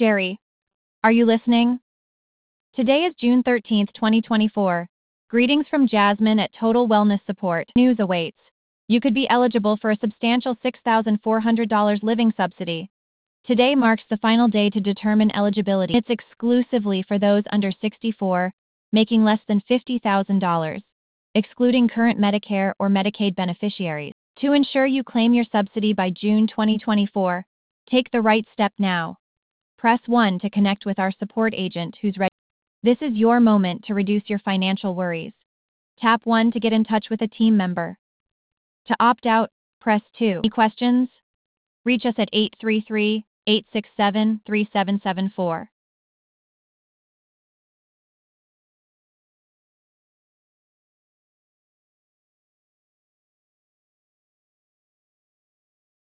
Jerry. Are you listening? Today is June 13th, 2024. Greetings from Jasmine at Total Wellness Support. News awaits. You could be eligible for a substantial $6,400 living subsidy. Today marks the final day to determine eligibility. It's exclusively for those under 64, making less than $50,000, excluding current Medicare or Medicaid beneficiaries. To ensure you claim your subsidy by June 2024, take the right step now. Press 1 to connect with our support agent who's ready. This is your moment to reduce your financial worries. Tap 1 to get in touch with a team member. To opt out, press 2. Any questions? Reach us at 833-867-3774.